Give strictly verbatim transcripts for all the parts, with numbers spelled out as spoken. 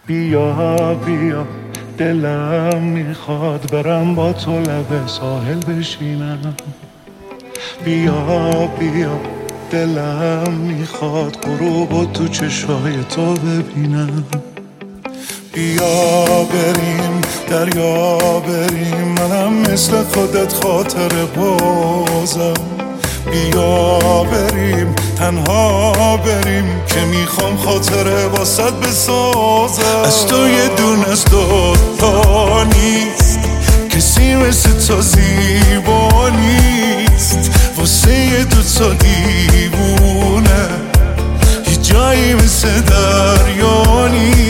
بیا بیا دلم میخواد برم با تو لب ساحل بشینم. بیا بیا دلم میخواد غروبو تو چشای تو ببینم. بیا بریم دریا بریم، منم مثل خودت خاطر بازم. بیا بریم تنها بریم که میخوام خاطره واسط بسازم. از تو یه دونه از دوتا نیست، کسی مثل تو زیبا نیست. واسه یه دوتا دیوونه یه جایی مثل دریا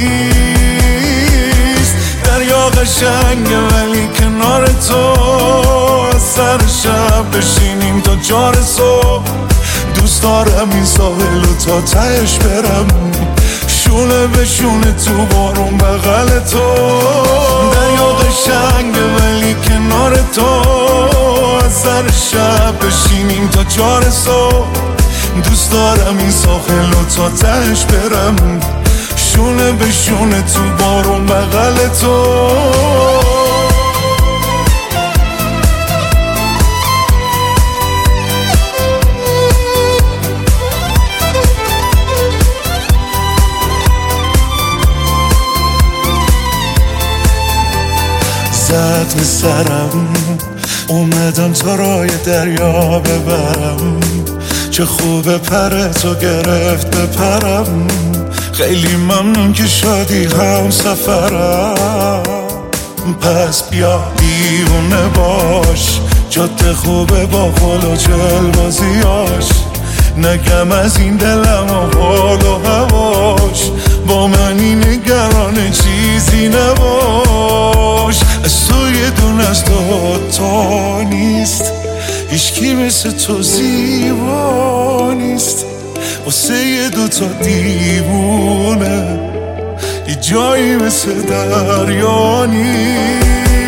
نیست. دریا قشنگه ولی کنار تو از سر شب بشینیم تا چار صبح. دوست دارم این ساحل و تا تهش برم، شونه به شونه تو بارون بغل تو. دریا قشنگه ولی کنار تو از سر شب بشینیم تا چار صبح. دوست دارم این ساحل و تا تهش برم، شونه به شونه تو بارون بغل تو. زد به سرم اومدم تا رای دریا ببرم. چه خوبه پر تو گرفت بپرم. خیلی ممنون که شادی هم سفرم. پس بیا دیوونه باش، جاده خوبه با خل و چل بازیاش. نگم از این دلم و حال و هواش، با منی نگران چیزی نباش. از تو یه دونه از دوتا نیست، هیچکی مثل تو زیبا نیست. واسه یه دوتا دیوونه یه جایی مثل دریا نیست.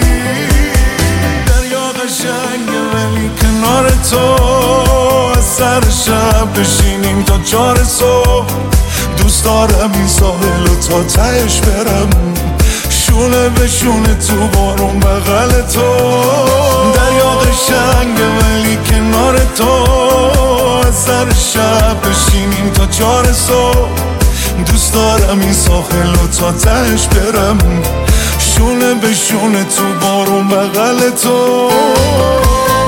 دریا قشنگه ولی کنار تو از سر شب بشینیم تا چار صبح. دوست دارم این ساحل و تا تهش برم، شونه به شونه تو بارون بغل تو. دریا قشنگه ولی کنار تو از سر شب بشینیم تا چار صبح. دوست دارم این ساحل و تا تهش برم، شونه به شونه تو بارون بغل تو.